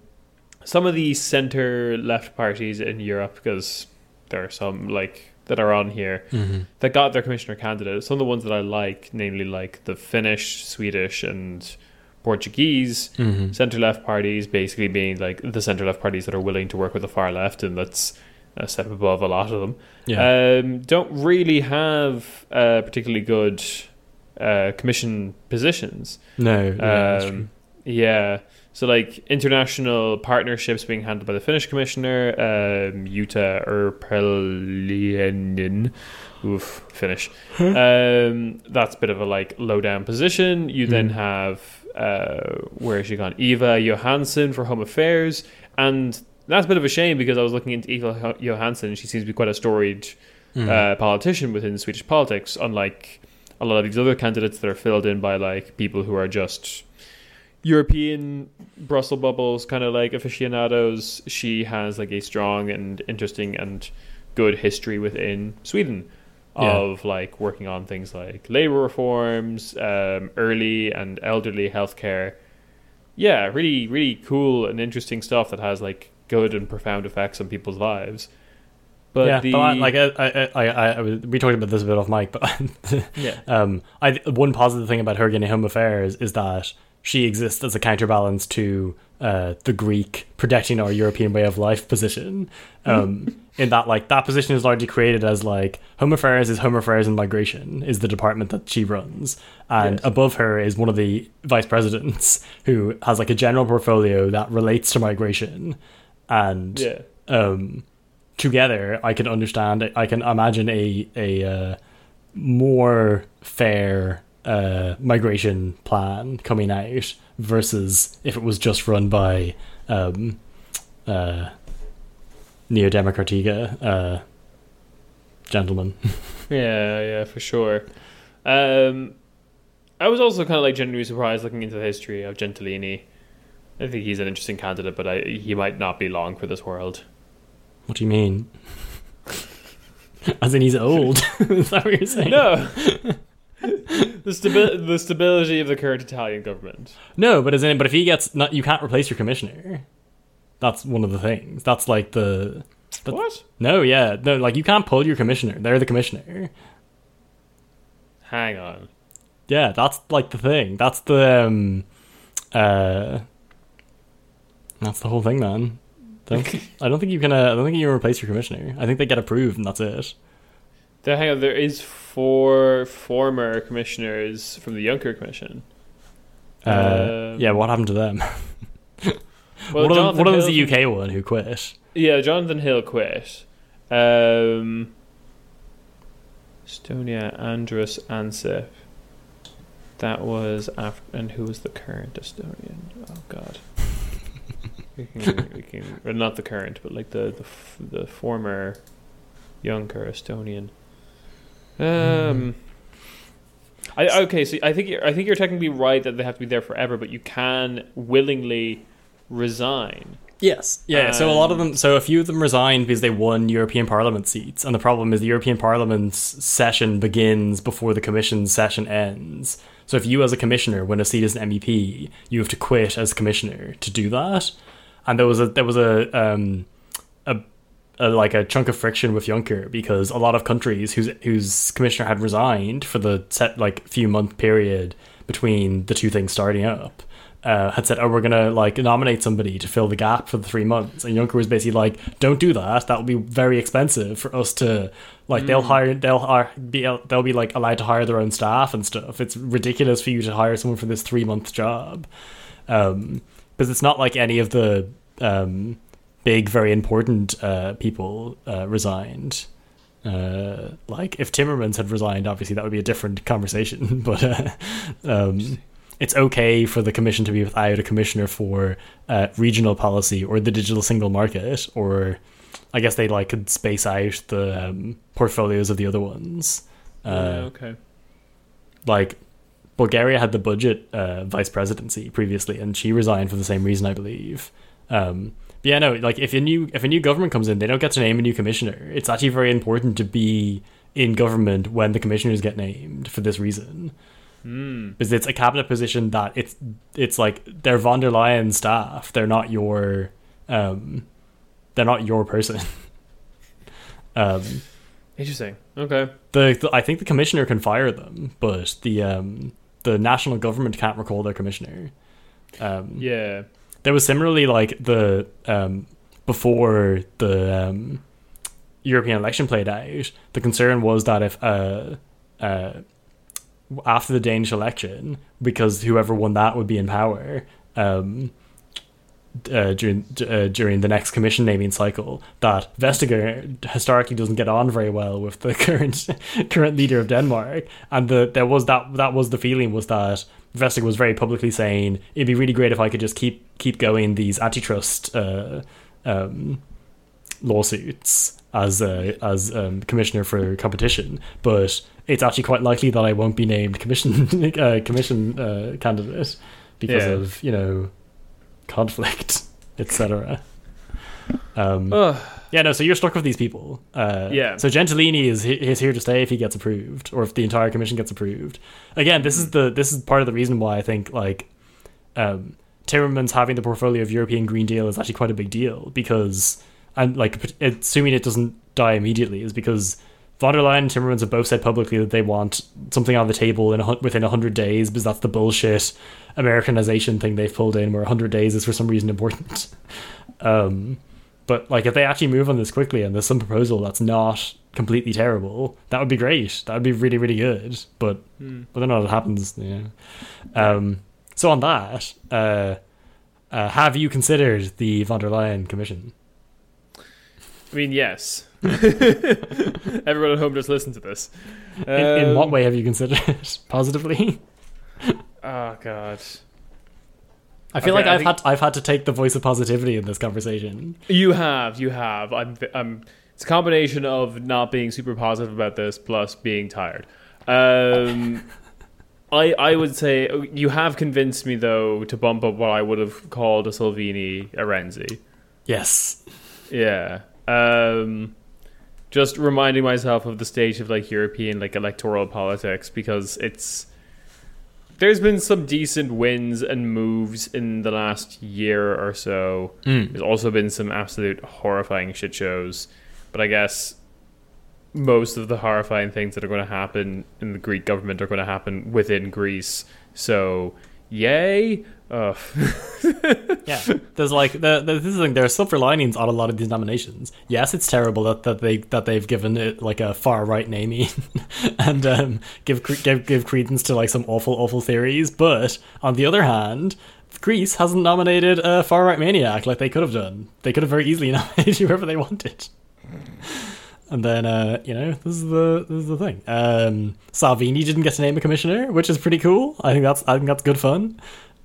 Speaker 2: the center left parties in Europe, because there are some like that are on here that got their commissioner candidate. Some of the ones that I like, namely like the Finnish, Swedish, and Portuguese center left parties, basically being like the center left parties that are willing to work with the far left, and that's a step above a lot of them. Don't really have particularly good commission positions.
Speaker 1: That's true.
Speaker 2: So like international partnerships being handled by the Finnish commissioner, Jutta Urpilainen. Oof, Finnish. That's a bit of a like low down position. You then have where has she gone? Eva Johansson for Home Affairs, and that's a bit of a shame because I was looking into Eva Johansson. She seems to be quite a storied politician within Swedish politics, unlike a lot of these other candidates that are filled in by like people who are just European Brussels bubbles kind of like aficionados. She has like a strong and interesting and good history within Sweden of like working on things like labor reforms, early and elderly healthcare. Yeah, really, really cool and interesting stuff that has like good and profound effects on people's lives. But we talked about this a bit off mic, but one positive thing about her getting Home Affairs is that she exists as a counterbalance to the Greek protecting our European way of life position. In that, like, that position is largely created as like Home Affairs is Home Affairs and Migration is the department that she runs, and above her is one of the vice presidents who has like a general portfolio that relates to migration, and together I can imagine a more fair migration plan coming out versus if it was just run by Neo Democratica gentlemen. Yeah, for sure. I was also kind of like genuinely surprised looking into the history of Gentilini. I think he's an interesting candidate, but he might not be long for this world.
Speaker 1: What do you mean? As in he's old? Is that what you're saying?
Speaker 2: No. The stability of the current Italian government.
Speaker 1: No, but if he gets you can't replace your commissioner. That's one of the things. That's like
Speaker 2: what?
Speaker 1: No, like you can't pull your commissioner. They're the commissioner.
Speaker 2: Hang on.
Speaker 1: Yeah, that's like the thing. That's the that's the whole thing, man. I don't think you can replace your commissioner. I think they get approved and that's it.
Speaker 2: Hang on, there is 4 former commissioners from the Juncker Commission.
Speaker 1: What happened to them?
Speaker 2: Well,
Speaker 1: one of them was the UK one who quit.
Speaker 2: Yeah, Jonathan Hill quit. Estonia, Andrus Ansip. That was after, and who was the current Estonian? Oh God. we can well, not the current, but like the former Juncker Estonian. So I think you're technically right that they have to be there forever, but you can willingly resign.
Speaker 1: Yes. Yeah. So a lot of them, so a few of them resigned because they won European Parliament seats, and the problem is the European Parliament's session begins before the Commission's session ends. So if you as a commissioner win a seat as an MEP, you have to quit as commissioner to do that. And there was a chunk of friction with Juncker because a lot of countries whose commissioner had resigned for the few month period between the two things starting up had said, "Oh, we're gonna like nominate somebody to fill the gap for the 3 months," and Juncker was basically like, "Don't do that. That will be very expensive for us to like. They'll be like allowed to hire their own staff and stuff. It's ridiculous for you to hire someone for this 3 month job, because it's not like any of the big, very important people resigned." Like if Timmermans had resigned, obviously that would be a different conversation. But it's okay for the commission to be without a commissioner for regional policy or the digital single market, or I guess they like could space out the portfolios of the other ones.
Speaker 2: Okay.
Speaker 1: Like Bulgaria had the budget vice presidency previously, and she resigned for the same reason, I believe. Yeah, no, like if a new government comes in, they don't get to name a new commissioner. It's actually very important to be in government when the commissioners get named for this reason. Because it's a cabinet position that it's like they're von der Leyen staff. They're not your person.
Speaker 2: Interesting. Okay.
Speaker 1: I think the commissioner can fire them, but the national government can't recall their commissioner.
Speaker 2: Yeah.
Speaker 1: There was similarly like the before the European election played out, the concern was that if after the Danish election, because whoever won that would be in power during the next commission naming cycle, that Vestager historically doesn't get on very well with the current leader of Denmark, and that was the feeling, was that Vestager was very publicly saying it'd be really great if I could just keep going these antitrust lawsuits as commissioner for competition, but it's actually quite likely that I won't be named commission candidate because of conflict, etc. Yeah, no. So you're stuck with these people.
Speaker 2: Yeah.
Speaker 1: So Gentilini is here to stay if he gets approved, or if the entire commission gets approved. Again, this is part of the reason why I think like Timmermans having the portfolio of European Green Deal is actually quite a big deal, because, and like assuming it doesn't die immediately, is because von der Leyen and Timmermans have both said publicly that they want something on the table within 100 days, because that's the bullshit Americanization thing they've pulled in, where 100 days is for some reason important. But like if they actually move on this quickly and there's some proposal that's not completely terrible, that would be great. That would be really, really good. But whether or not it happens, so on that, have you considered the von der Leyen Commission?
Speaker 2: I mean, yes. Everyone at home just listen to this.
Speaker 1: In what way have you considered it? Positively?
Speaker 2: Oh God.
Speaker 1: I feel like I've had to take the voice of positivity in this conversation.
Speaker 2: You have. I'm. It's a combination of not being super positive about this plus being tired. I would say you have convinced me though to bump up what I would have called a Salvini a Renzi.
Speaker 1: Yes.
Speaker 2: Yeah. Just reminding myself of the state of like European like electoral politics, because there's been some decent wins and moves in the last year or so. There's also been some absolute horrifying shit shows, but I guess most of the horrifying things that are going to happen in the Greek government are going to happen within Greece. So, yay!
Speaker 1: Yeah, there's like this is the thing. There are silver linings on a lot of these nominations. Yes, it's terrible that they've given it like a far right naming and give credence to like some awful theories. But on the other hand, Greece hasn't nominated a far right maniac like they could have done. They could have very easily nominated whoever they wanted. And then this is the thing. Salvini didn't get to name a commissioner, which is pretty cool. I think that's good fun.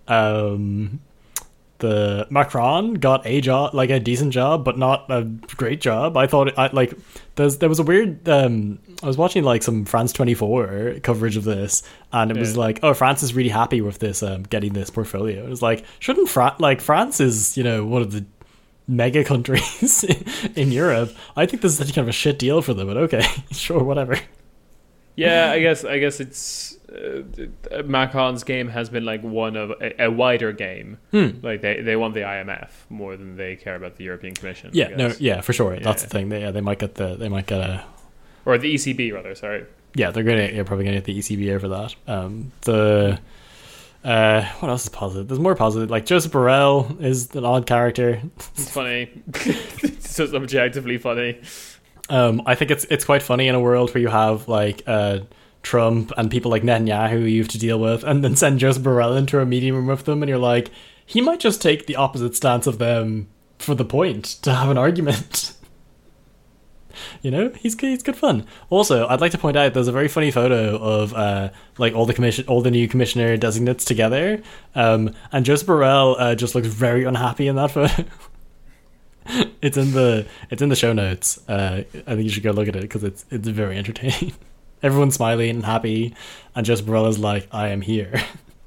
Speaker 1: The Macron got a job, like a decent job, but not a great job. I thought there was a weird. I was watching like some France 24 coverage of this, and it was like, oh, France is really happy with this, getting this portfolio. It was like, shouldn't France is one of the mega countries in Europe. I think this is such kind of a shit deal for them, but okay, sure, whatever.
Speaker 2: Yeah, I guess it's Macron's game has been like one of a wider game. Like they want the IMF more than they care about the European Commission.
Speaker 1: Yeah, no, yeah, for sure. That's the thing. They might get a
Speaker 2: or the ECB rather. Sorry.
Speaker 1: Yeah, they're probably gonna get the ECB over that. What else is positive? There's more positive. Like Joseph Borrell is an odd character.
Speaker 2: It's funny. It's just objectively funny.
Speaker 1: I think it's quite funny in a world where you have like Trump and people like Netanyahu you have to deal with, and then send Joseph Borrell into a meeting room with them, and you're like, he might just take the opposite stance of them for the point to have an argument. You know, he's good fun. Also, I'd like to point out there's a very funny photo of like all the new commissioner designates together, and Joseph Borrell just looks very unhappy in that photo. It's in the show notes. I think you should go look at it because it's very entertaining. Everyone's smiling and happy, and Joseph Borrell is like, "I am here."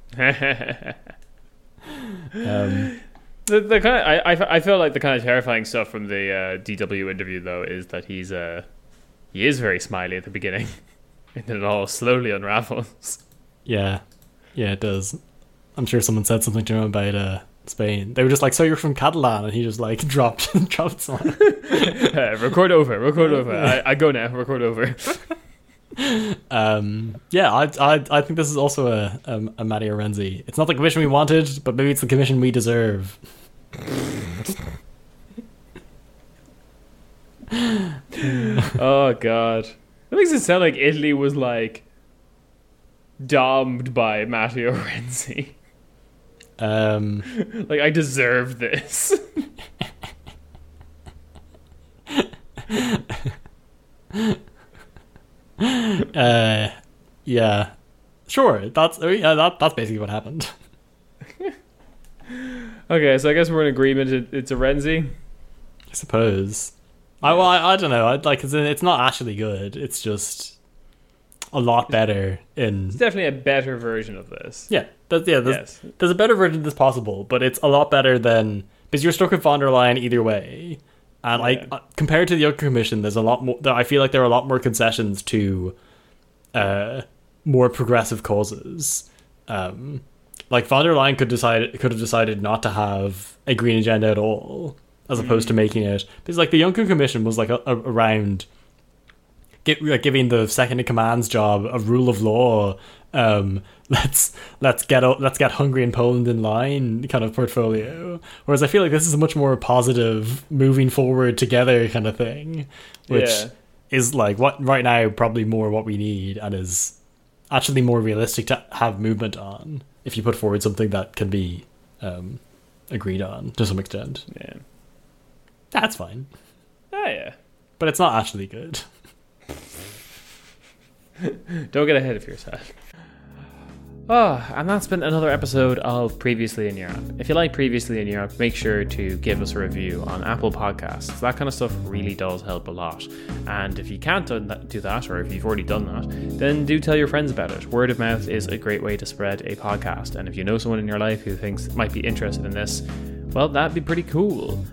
Speaker 2: The kind of, I feel like the kind of terrifying stuff from the DW interview though is that he is very smiley at the beginning, and then it all slowly unravels.
Speaker 1: Yeah, it does. I'm sure someone said something to him about Spain. They were just like, "So you're from Catalan?" and he just like dropped something.
Speaker 2: Record over. I go now. Record over.
Speaker 1: Yeah, I think this is also a Matteo Renzi. It's not the commission we wanted, but maybe it's the commission we deserve.
Speaker 2: Oh god, that makes it sound like Italy was like domed by Matteo Renzi. Like, I deserve this.
Speaker 1: Yeah, sure. That's basically what happened.
Speaker 2: Okay, so I guess we're in agreement. It's a Renzi,
Speaker 1: I suppose. I don't know. It's not actually good. It's just a lot better.
Speaker 2: It's definitely a better version of this.
Speaker 1: Yeah, there's a better version of this possible, but it's a lot better than, because you're stuck with von der Leyen either way. And compared to the Juncker Commission, there's a lot more. I feel like there are a lot more concessions to more progressive causes. Like von der Leyen could have decided not to have a green agenda at all, as opposed to making it. Because like the Juncker Commission was like around giving the second in command's job a rule of law. Let's get Hungary and Poland in line kind of portfolio. Whereas I feel like this is a much more positive, moving forward together kind of thing, which is like what right now probably more what we need, and is actually more realistic to have movement on if you put forward something that can be agreed on to some extent.
Speaker 2: Yeah,
Speaker 1: that's fine.
Speaker 2: Oh yeah,
Speaker 1: but it's not actually good.
Speaker 2: Don't get ahead of yourself. Oh, and that's been another episode of Previously in Europe. If you like Previously in Europe, make sure to give us a review on Apple Podcasts. That kind of stuff really does help a lot. And if you can't do that, or if you've already done that, then do tell your friends about it. Word of mouth is a great way to spread a podcast. And if you know someone in your life who thinks might be interested in this, well, that'd be pretty cool.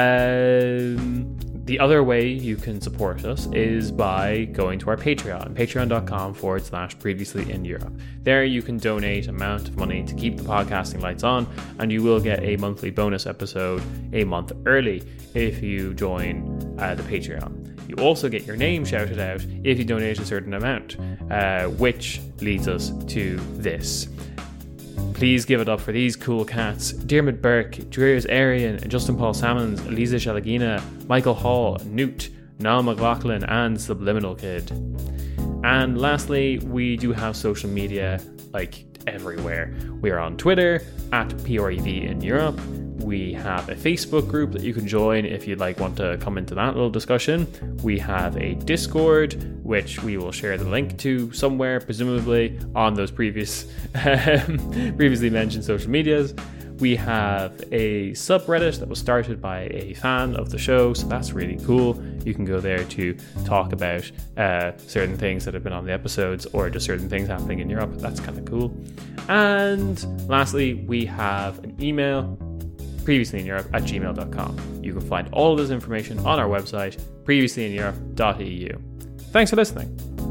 Speaker 2: The other way you can support us is by going to our Patreon, patreon.com/Previously in Europe. There you can donate amount of money to keep the podcasting lights on, and you will get a monthly bonus episode a month early if you join the Patreon. You also get your name shouted out if you donate a certain amount, which leads us to this. Please give it up for these cool cats: Diarmuid Burke, Dreers Arian, Justin Paul Salmons, Elisa Shalagina, Michael Hall, Newt, Niall McLaughlin, and Subliminal Kid. And lastly, we do have social media like everywhere. We are on Twitter @PREV in Europe. We have a Facebook group that you can join if you'd want to come into that little discussion. We have a Discord, which we will share the link to somewhere, presumably on those previously mentioned social medias. We have a subreddit that was started by a fan of the show, so that's really cool. You can go there to talk about certain things that have been on the episodes, or just certain things happening in Europe. That's kind of cool. And lastly, we have an email, previouslyineurope@gmail.com. You can find all of this information on our website, previouslyineurope.eu. Thanks for listening.